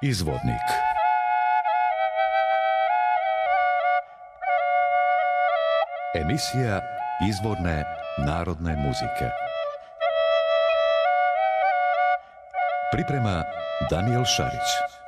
Izvornik. Emisija izvorne narodne muzike. Priprema Daniel Šarić.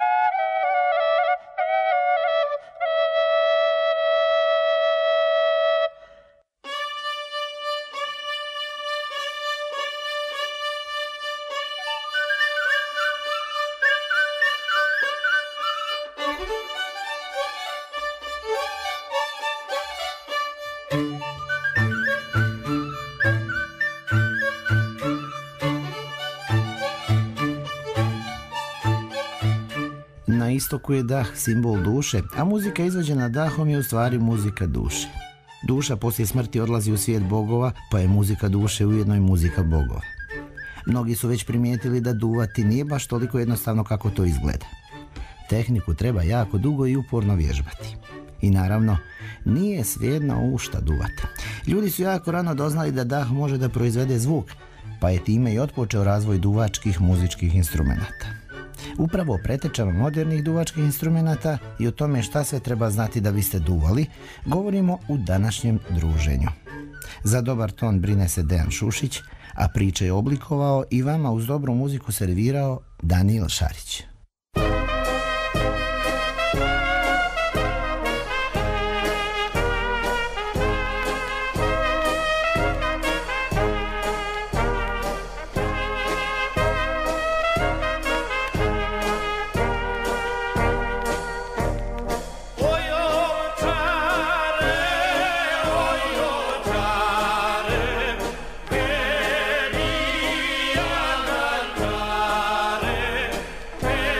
Na istoku je dah simbol duše, a muzika izvođena dahom je u stvari muzika duše. Duša poslije smrti odlazi u svijet bogova, pa je muzika duše ujedno i muzika bogova. Mnogi su već primijetili da duvati nije baš toliko jednostavno kako to izgleda. Tehniku treba jako dugo i uporno vježbati. I naravno, nije svejedno u šta duvati. Ljudi su jako rano doznali da dah može da proizvede zvuk, pa je time i otpočeo razvoj duvačkih muzičkih instrumenata. Upravo o pretečama modernih duvačkih instrumenata i o tome šta sve treba znati da biste duvali, govorimo u današnjem druženju. Za dobar ton brine se Dejan Šušić, a priče je oblikovao i vama uz dobru muziku servirao Daniel Šarić. Hey!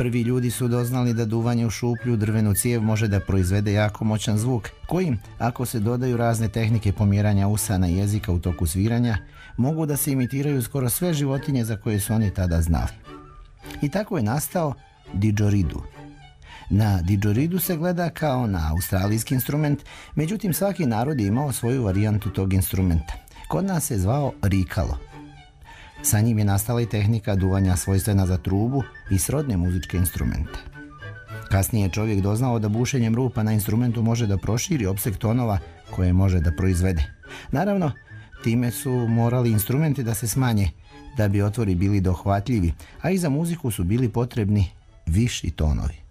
Prvi ljudi su doznali da duvanje u šuplju drvenu cijev može da proizvede jako moćan zvuk, koji, ako se dodaju razne tehnike pomjeranja usana i jezika u toku sviranja, mogu da se imitiraju skoro sve životinje za koje su oni tada znali. I tako je nastao didžoridu. Na didžoridu se gleda kao na australijski instrument, međutim svaki narod je imao svoju varijantu tog instrumenta. Kod nas se zvao rikalo. Sa njim je nastala i tehnika duvanja svojstvena za trubu i srodne muzičke instrumente. Kasnije je čovjek doznao da bušenjem rupa na instrumentu može da proširi opseg tonova koje može da proizvede. Naravno, time su morali instrumenti da se smanje da bi otvori bili dohvatljivi, a i za muziku su bili potrebni viši tonovi.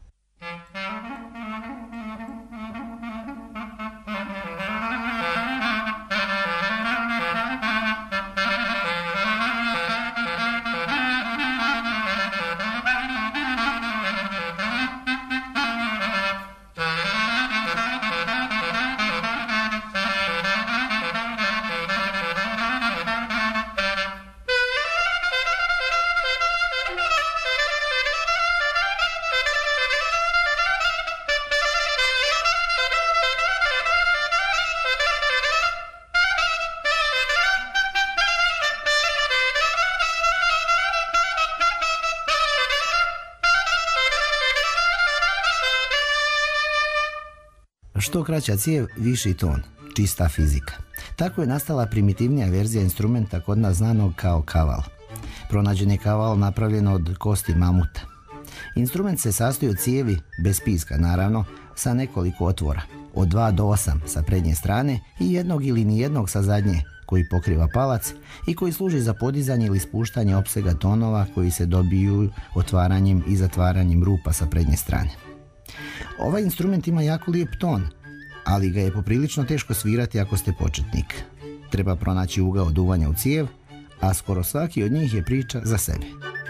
Što kraća cijev, viši ton, čista fizika. Tako je nastala primitivnija verzija instrumenta kod nas znanog kao kaval. Pronađen je kaval napravljen od kosti mamuta. Instrument se sastoji od cijevi, bez piska naravno, sa nekoliko otvora, od 2 do 8 sa prednje strane i jednog ili nijednog sa zadnje, koji pokriva palac i koji služi za podizanje ili spuštanje opsega tonova koji se dobiju otvaranjem i zatvaranjem rupa sa prednje strane. Ovaj instrument ima jako lijep ton, ali ga je poprilično teško svirati ako ste početnik. Treba pronaći ugao duvanja u cijev, a skoro svaki od njih je priča za sebe.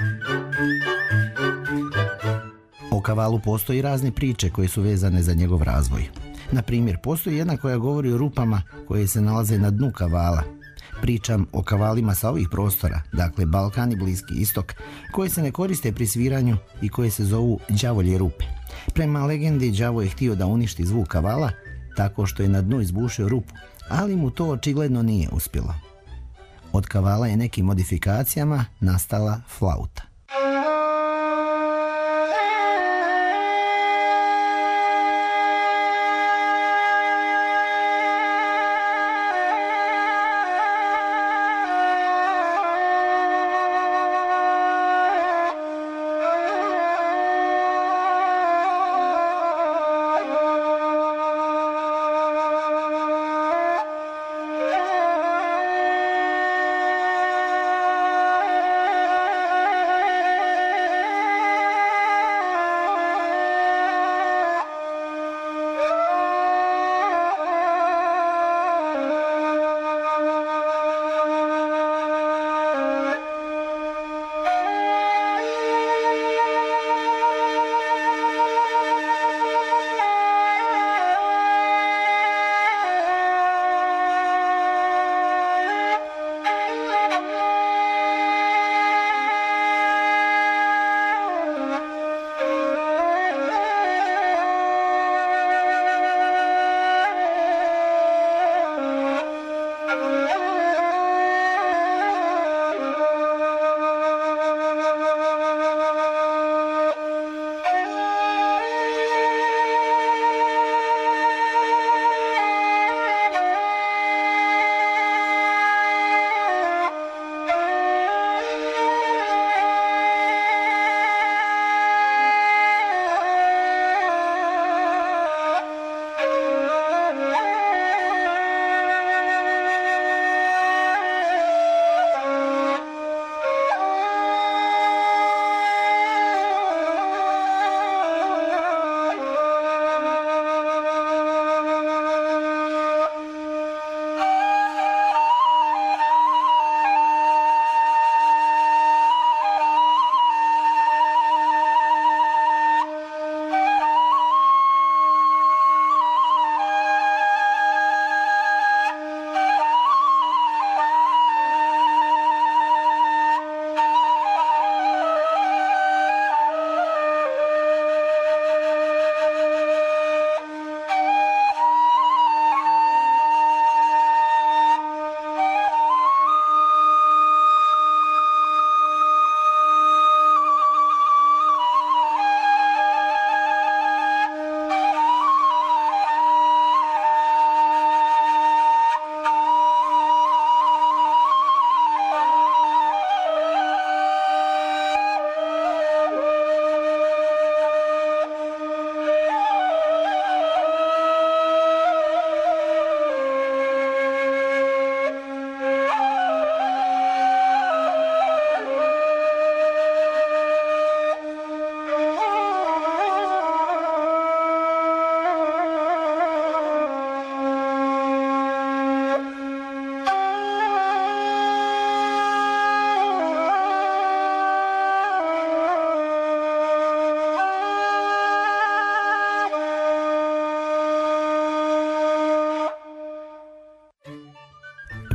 O kavalu postoji razne priče koje su vezane za njegov razvoj. Na primjer, postoji jedna koja govori o rupama koje se nalaze na dnu kavala. Pričam o kavalima sa ovih prostora, dakle Balkan i Bliski istok, koje se ne koriste pri sviranju i koje se zovu đavolje rupe. Prema legendi, đavo je htio da uništi zvuk kavala tako što je na dnu izbušio rupu, ali mu to očigledno nije uspjelo. Od kavala je nekim modifikacijama nastala flauta.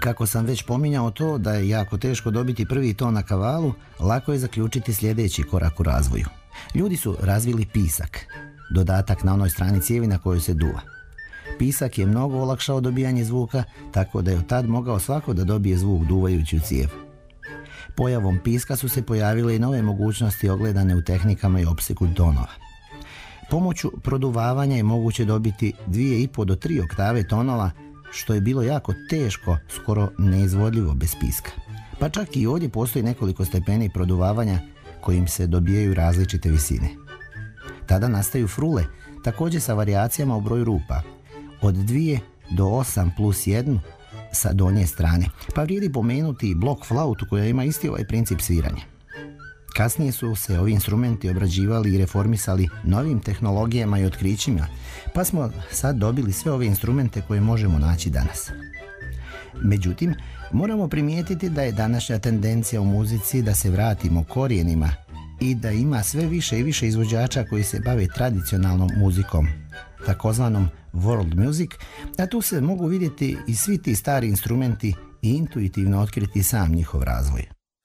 Kako sam već pominjao to da je jako teško dobiti prvi ton na kavalu, lako je zaključiti sljedeći korak u razvoju. Ljudi su razvili pisak, dodatak na onoj strani cijevi na kojoj se duva. Pisak je mnogo olakšao dobijanje zvuka, tako da je od tad mogao svako da dobije zvuk duvajući u cijev. Pojavom piska su se pojavile i nove mogućnosti ogledane u tehnikama i opseku tonova. Pomoću produvavanja je moguće dobiti 2,5 do 3 oktave tonova, što je bilo jako teško, skoro neizvodljivo bez piska. Pa čak i ovdje postoji nekoliko stepeni produvavanja kojim se dobijaju različite visine. Tada nastaju frule, također sa varijacijama u broju rupa, od 2 do 8 plus 1 sa donje strane, pa vrijedi pomenuti i blok flautu koja ima isti ovaj princip sviranja. Kasnije su se ovi instrumenti obrađivali i reformisali novim tehnologijama i otkrićima, pa smo sad dobili sve ove instrumente koje možemo naći danas. Međutim, moramo primijetiti da je današnja tendencija u muzici da se vratimo korijenima i da ima sve više i više izvođača koji se bave tradicionalnom muzikom, takozvanom world music, a tu se mogu vidjeti i svi ti stari instrumenti i intuitivno otkriti sam njihov razvoj.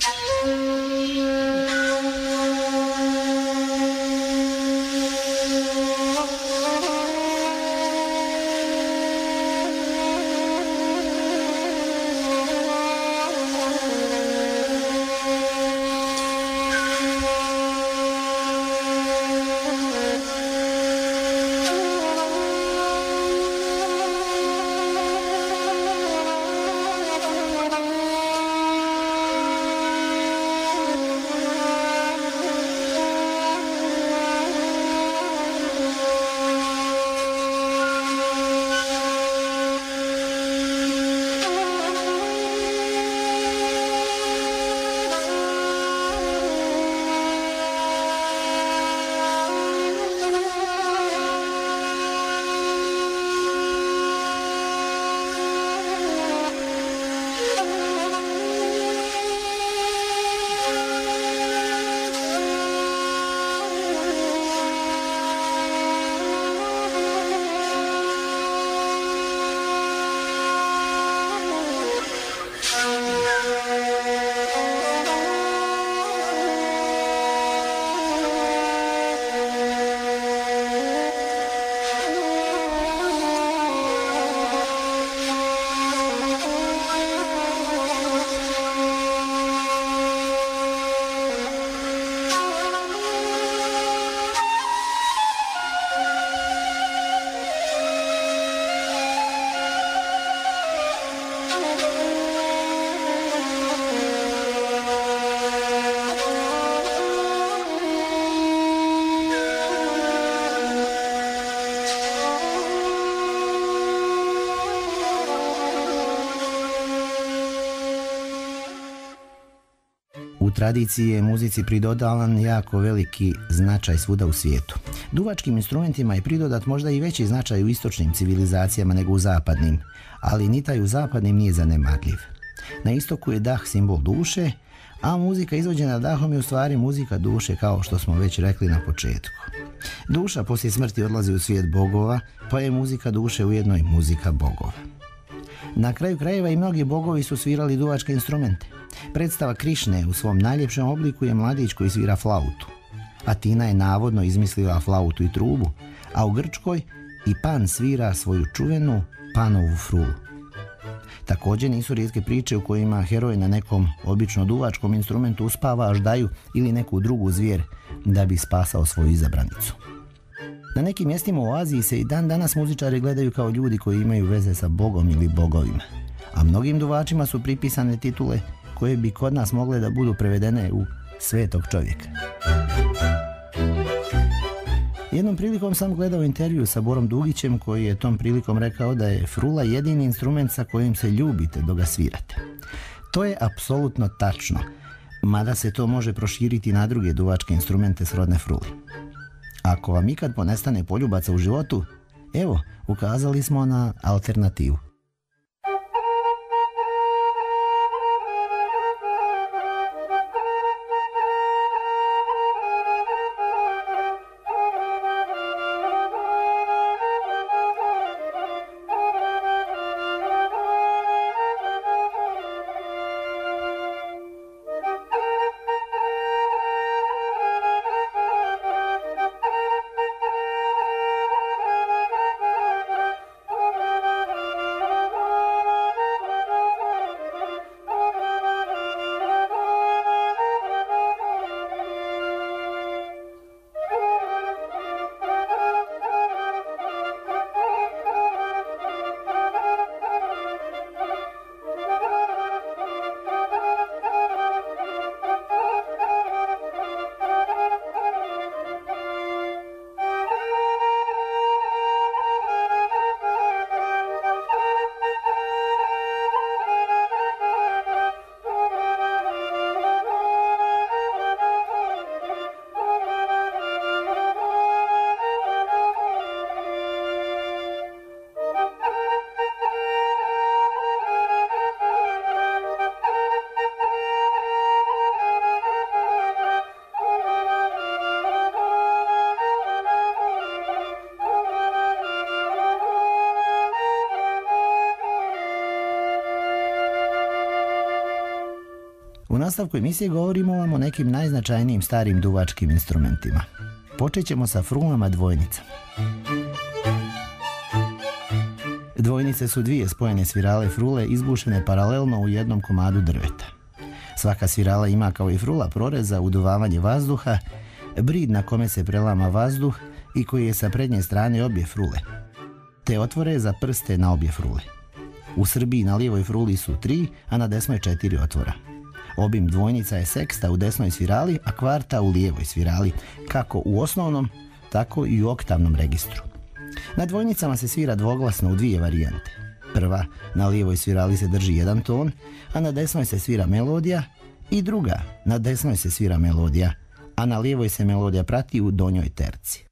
U tradiciji je muzici pridodavan jako veliki značaj svuda u svijetu. Duvačkim instrumentima je pridodat možda i veći značaj u istočnim civilizacijama nego u zapadnim, ali ni taj u zapadnim nije zanemarljiv. Na istoku je dah simbol duše, a muzika izvođena dahom je u stvari muzika duše, kao što smo već rekli na početku. Duša poslije smrti odlazi u svijet bogova, pa je muzika duše ujedno i muzika bogova. Na kraju krajeva i mnogi bogovi su svirali duvačke instrumente. Predstava Krišne u svom najljepšem obliku je mladić koji svira flautu. Atina je navodno izmislila flautu i trubu, a u Grčkoj i Pan svira svoju čuvenu Panovu frulu. Također nisu rijetke priče u kojima heroj na nekom obično duvačkom instrumentu uspava aždaju ili neku drugu zvijer da bi spasao svoju izabranicu. Na nekim mjestima u Aziji se i dan danas muzičari gledaju kao ljudi koji imaju veze sa Bogom ili bogovima, a mnogim duvačima su pripisane titule koje bi kod nas mogle da budu prevedene u svetog čovjeka. Jednom prilikom sam gledao intervju sa Borom Dugićem koji je tom prilikom rekao da je frula jedini instrument sa kojim se ljubite dok ga svirate. To je apsolutno tačno, mada se to može proširiti na druge duvačke instrumente srodne fruli. Ako vam ikad ponestane poljubaca u životu, evo, ukazali smo na alternativu. nastavku emisije govorimo vam o nekim najznačajnijim starim duvačkim instrumentima. Počet ćemo sa frulama dvojnicama. Dvojnice su dvije spojene svirale frule izbušene paralelno u jednom komadu drveta. Svaka svirala ima kao i frula prorez za uduvavanje vazduha, brid na kome se prelama vazduh i koji je sa prednje strane obje frule, te otvore za prste na obje frule. U Srbiji na lijevoj fruli su 3, a na desnoj 4 otvora. Obim dvojnica je seksta u desnoj svirali, a kvarta u lijevoj svirali, kako u osnovnom, tako i u oktavnom registru. Na dvojnicama se svira dvoglasno u dvije varijante. Prva, na lijevoj svirali se drži jedan ton, a na desnoj se svira melodija, i druga, na desnoj se svira melodija, a na lijevoj se melodija prati u donjoj terci.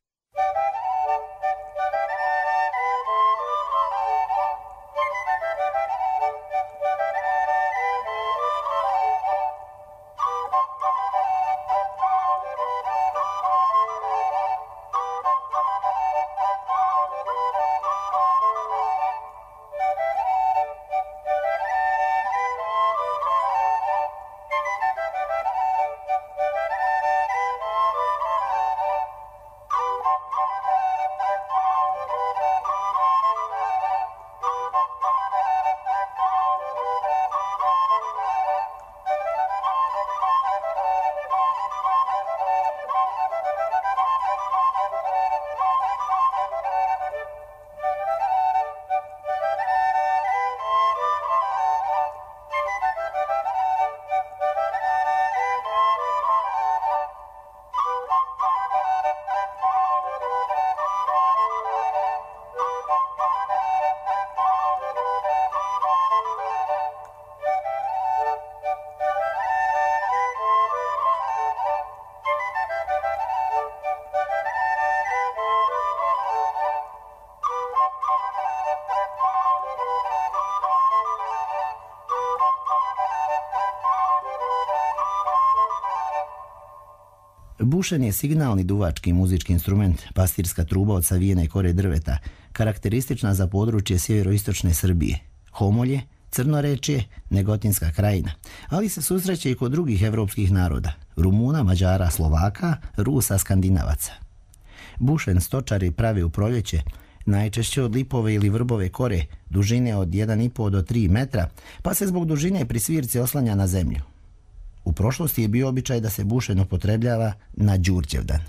Bušen je signalni duvački muzički instrument, pastirska truba od savijene kore drveta, karakteristična za područje sjeveroistočne Srbije, Homolje, Crnorečje, Negotinska krajina, ali se susreće i kod drugih evropskih naroda, Rumuna, Mađara, Slovaka, Rusa, Skandinavaca. Bušen stočari prave u proljeće, najčešće od lipove ili vrbove kore, dužine od 1,5 do 3 metra, pa se zbog dužine pri svirci oslanja na zemlju. U prošlosti je bio običaj da se bušen upotrebljava na Đurđevdan.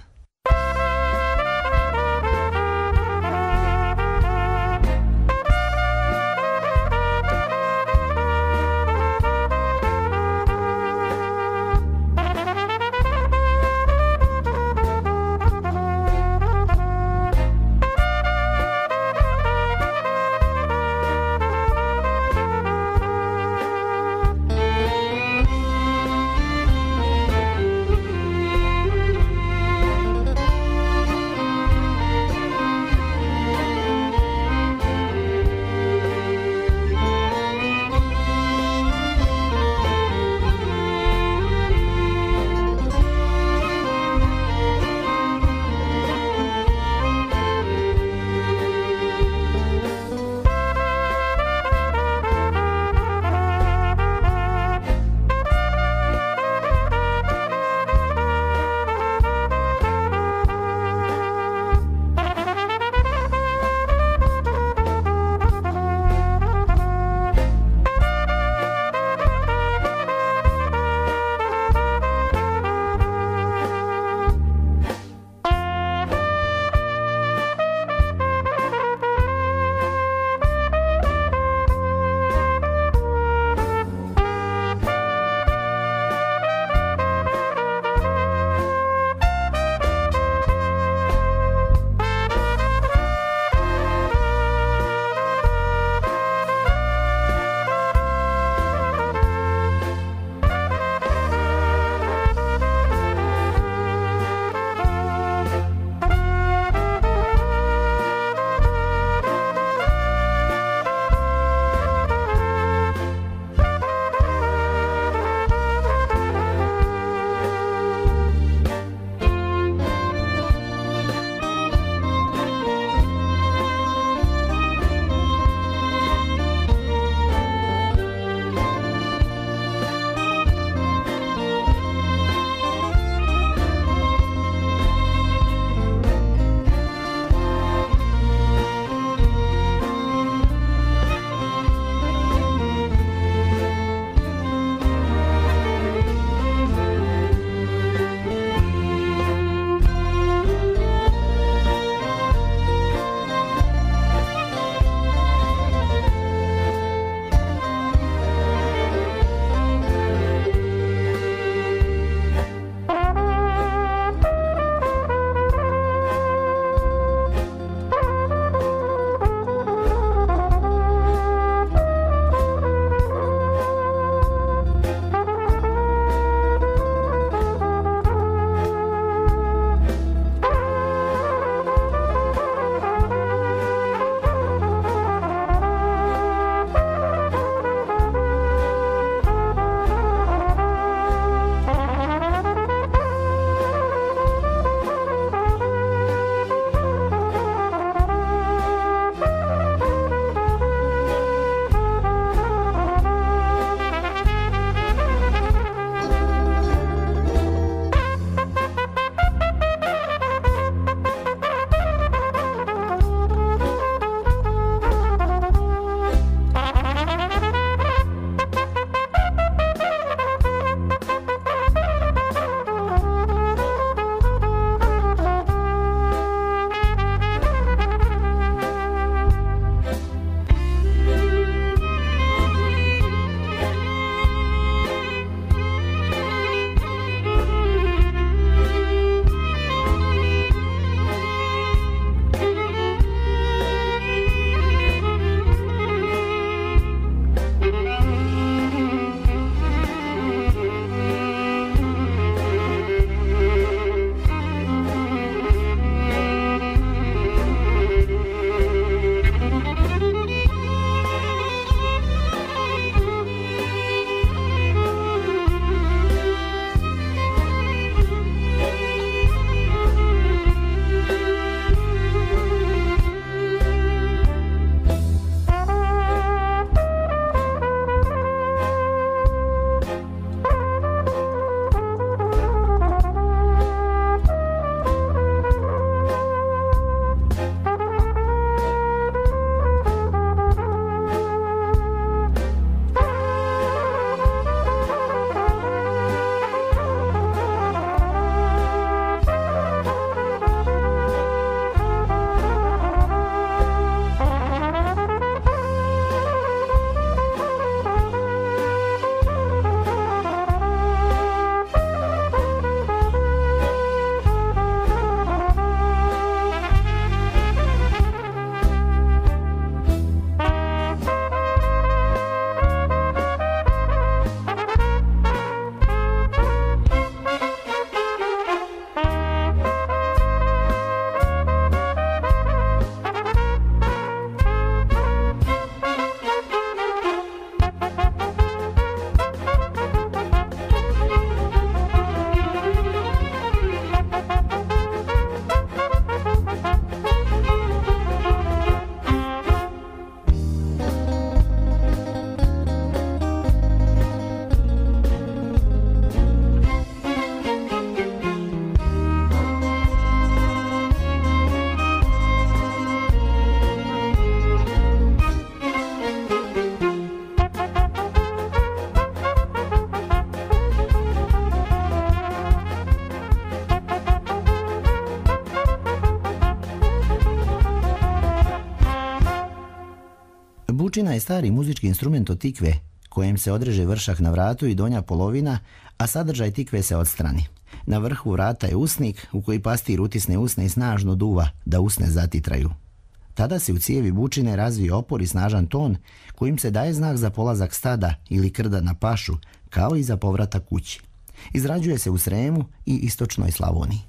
Bučina je stari muzički instrument od tikve, kojem se odreže vršak na vratu i donja polovina, a sadržaj tikve se odstrani. Na vrhu vrata je usnik u koji pastir utisne usne i snažno duva da usne zatitraju. Tada se u cijevi bučine razvije opor i snažan ton kojim se daje znak za polazak stada ili krda na pašu, kao i za povratak kući. Izrađuje se u Sremu i istočnoj Slavoniji.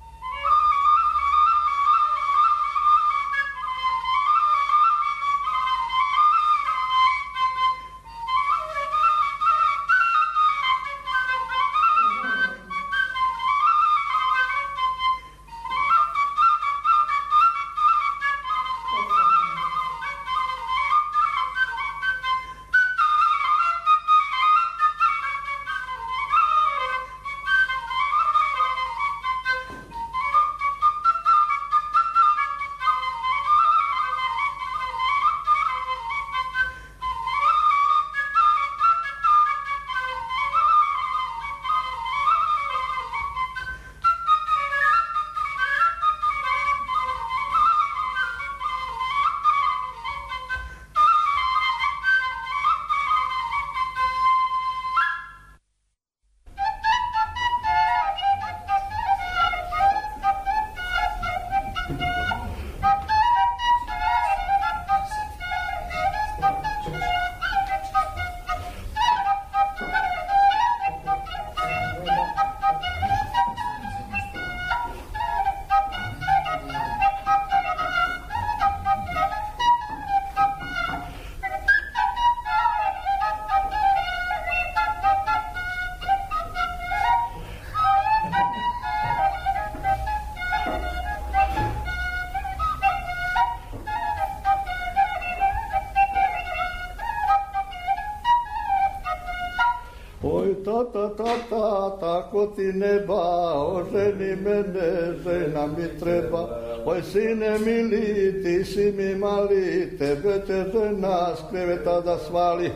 Tata, tako ti neba, oženi mene, žena mi treba. Oj sine mili, ti si mi mali, tebe će žena s kreveta da svali.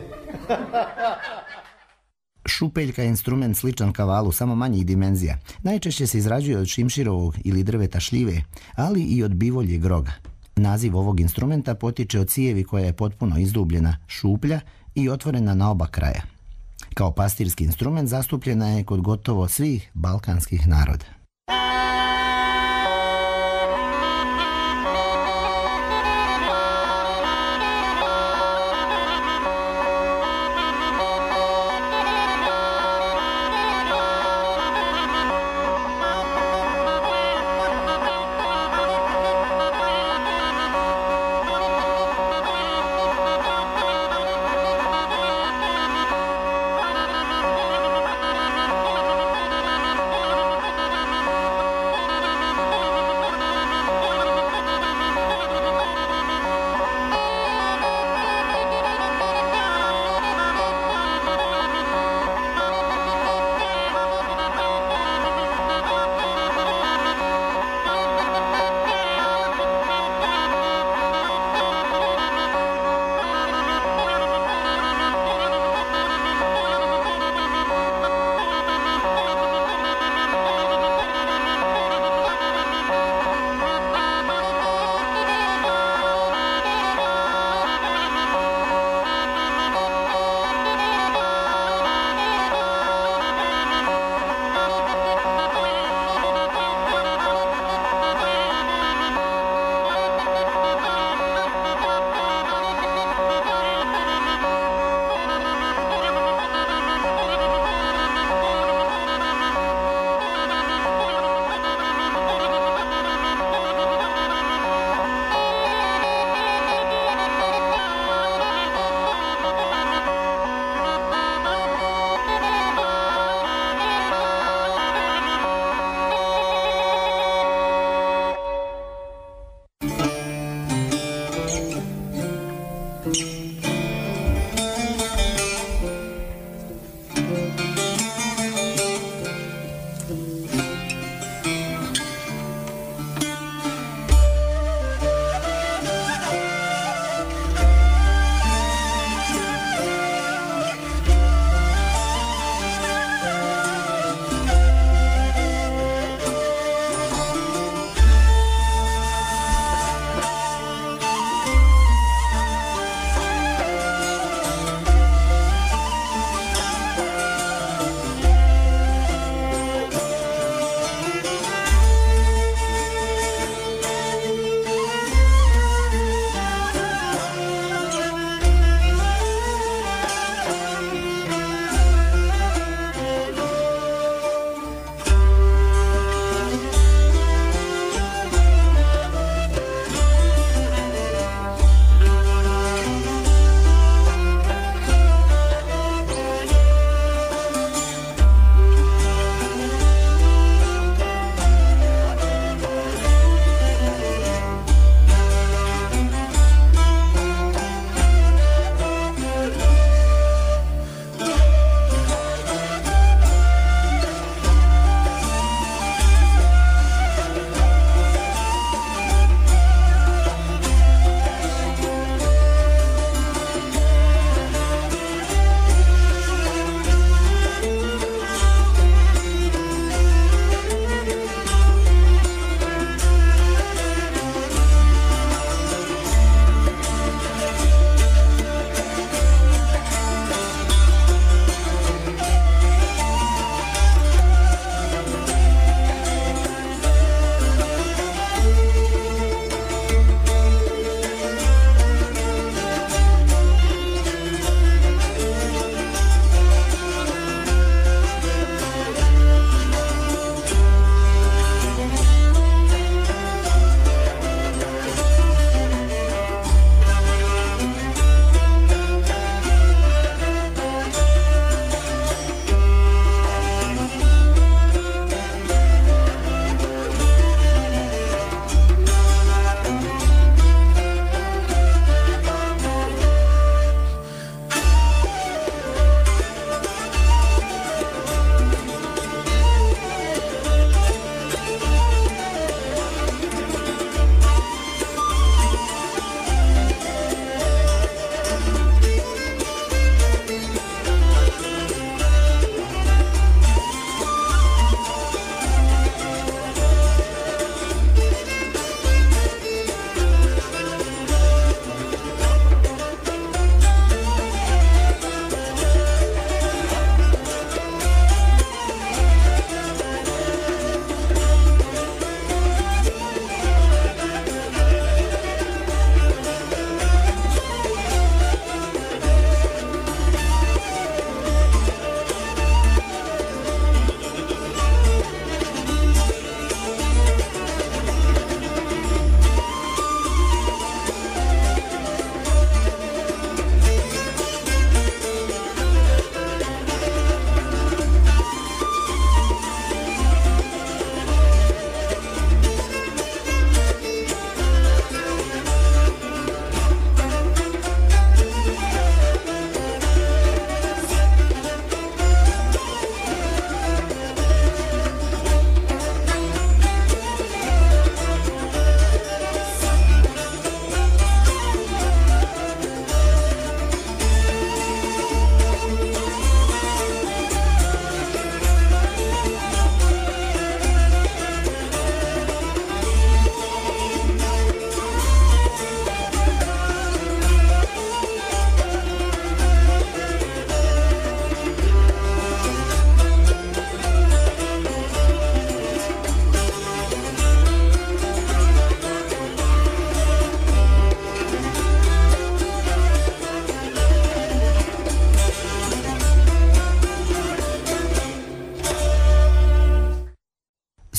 Šupeljka je instrument sličan kavalu, samo manjih dimenzija. Najčešće se izrađuje od šimširovog ili drveta šljive, ali i od bivolje groga. Naziv ovog instrumenta potiče od cijevi koja je potpuno izdubljena, šuplja i otvorena na oba kraja. Kao pastirski instrument zastupljena je kod gotovo svih balkanskih naroda.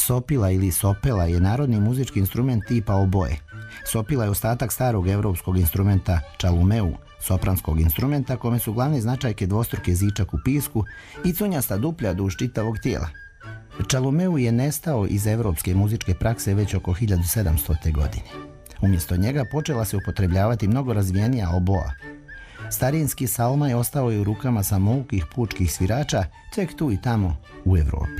Sopila ili sopela je narodni muzički instrument tipa oboje. Sopila je ostatak starog evropskog instrumenta čalumeu, sopranskog instrumenta kome su glavne značajke dvostruki jezičak u pisku i cunjasta duplja duž čitavog tijela. Čalumeu je nestao iz evropske muzičke prakse već oko 1700. godine. Umjesto njega počela se upotrebljavati mnogo razvijenija oboa. Starinski salma je ostao i u rukama samoukih pučkih svirača, tek tu i tamo u Evropi.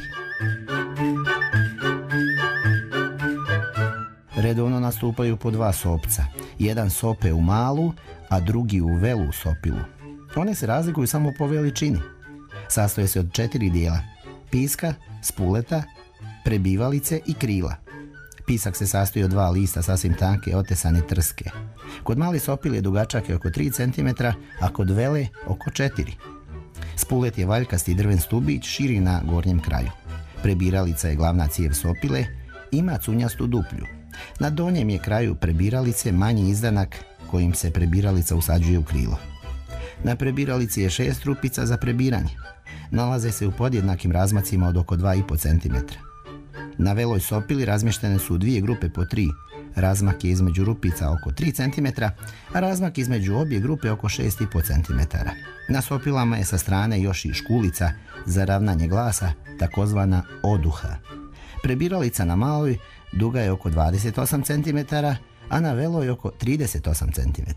Redovno nastupaju po dva sopca. Jedan sope u malu, a drugi u velu sopilu. One se razlikuju samo po veličini. Sastoje se od 4 dijela: piska, spuleta, prebivalice i krila. Pisak se sastoji od 2 lista sasvim tanke otesane trske. Kod mali sopile dugačak je oko 3 cm, a kod vele oko 4. Spulet je valjkasti drven stubić širi na gornjem kraju. Prebiralica je glavna cijev sopile, ima cunjastu duplju. Na donjem je kraju prebiralice manji izdanak kojim se prebiralica usađuje u krilo. Na prebiralici je 6 rupica za prebiranje. Nalaze se u podjednakim razmacima od oko 2,5 cm. Na veloj sopili razmještene su 2 grupe po 3. Razmak je između rupica oko 3 cm, a razmak između obje grupe oko 6,5 cm. Na sopilama je sa strane još i škulica za ravnanje glasa, takozvana oduha. Prebiralica na maloj duga je oko 28 cm, a na veloj oko 38 cm.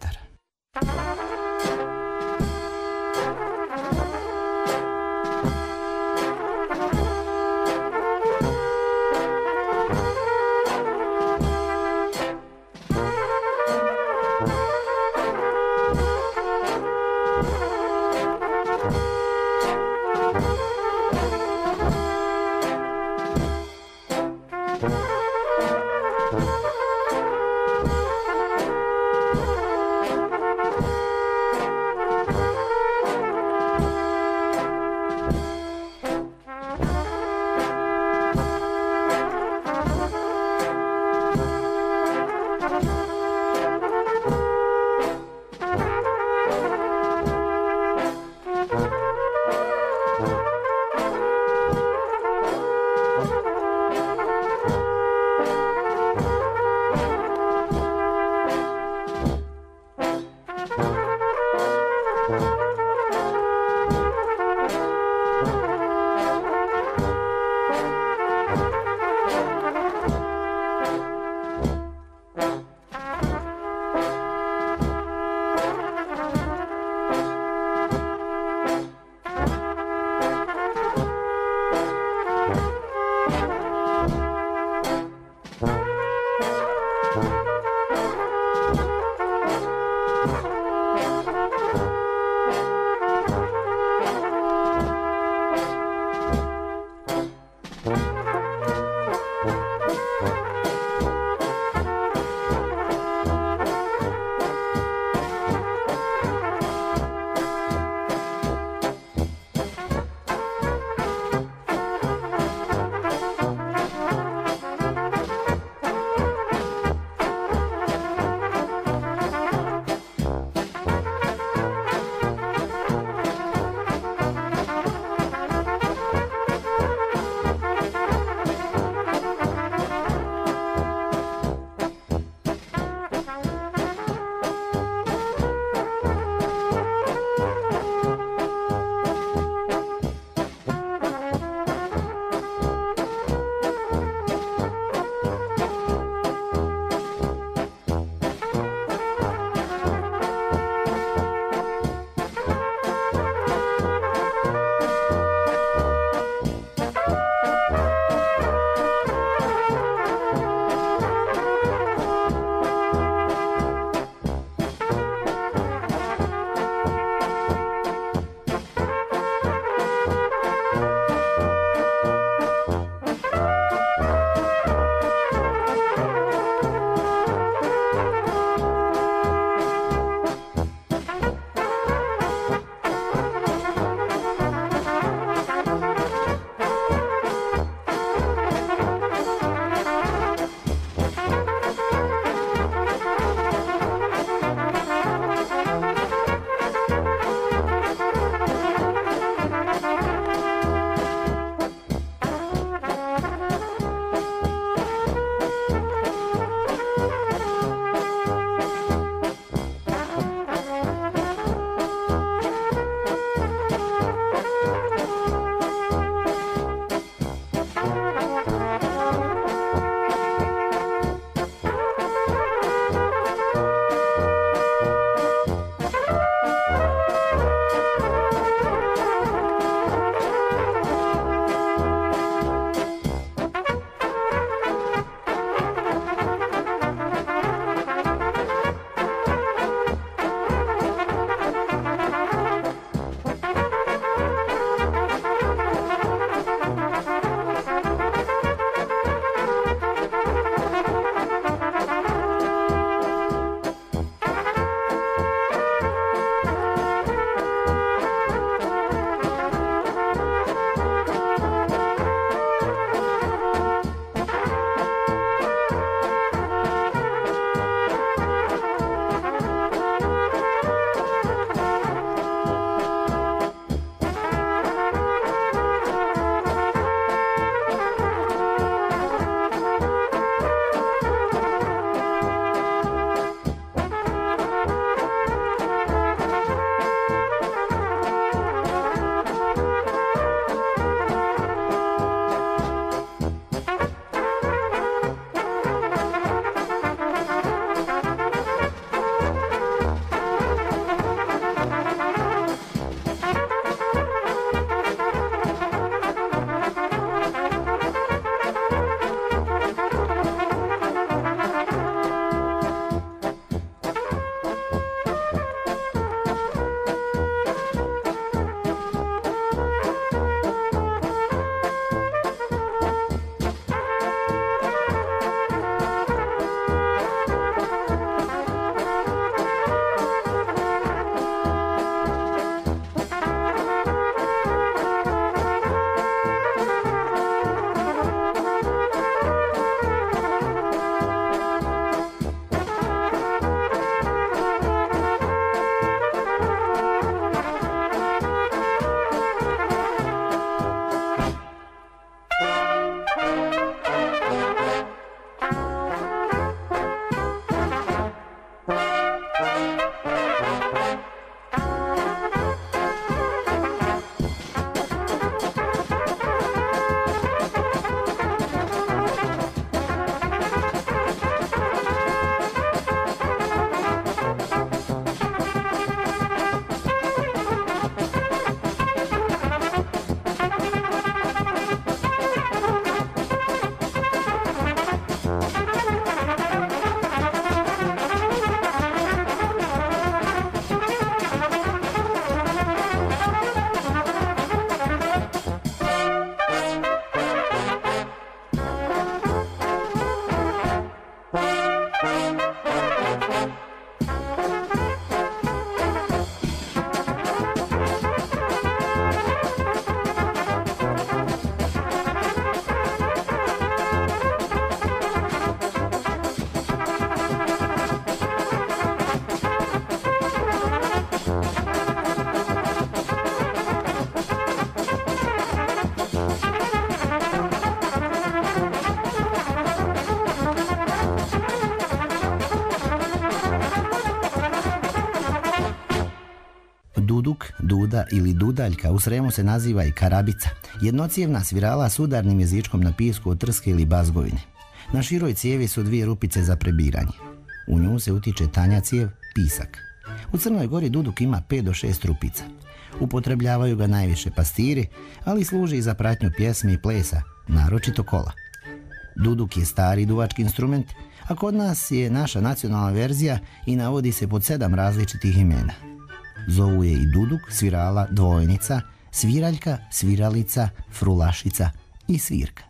duda ili dudaljka, u Sremu se naziva i karabica, jednocijevna svirala s udarnim jezičkom na pisku od trske ili bazgovine. Na široj cijevi su 2 rupice za prebiranje. U nju se utiče tanja cijev, pisak. U Crnoj Gori duduk ima 5 do 6 rupica. Upotrebljavaju ga najviše pastiri, ali služi i za pratnju pjesme i plesa, naročito kola. Duduk je stari duvački instrument, a kod nas je naša nacionalna verzija i navodi se pod 7 različitih imena. Zovu je i duduk, svirala, dvojnica, sviraljka, sviralica, frulašica i svirka.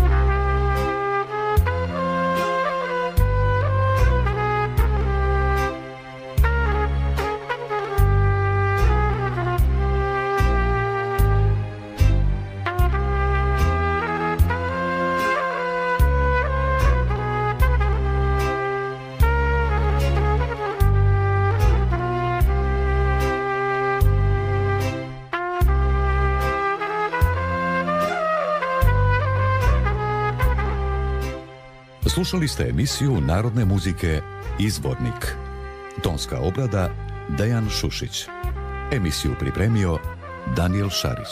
Slušali ste emisiju narodne muzike Izvornik. Tonska obrada Dejan Šušić. Emisiju pripremio Daniel Šarić.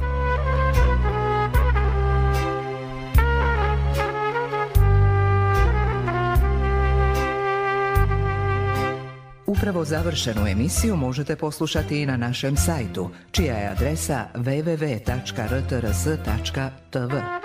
Upravo završenu emisiju možete poslušati i na našem sajtu, čija je adresa www.rtrs.tv.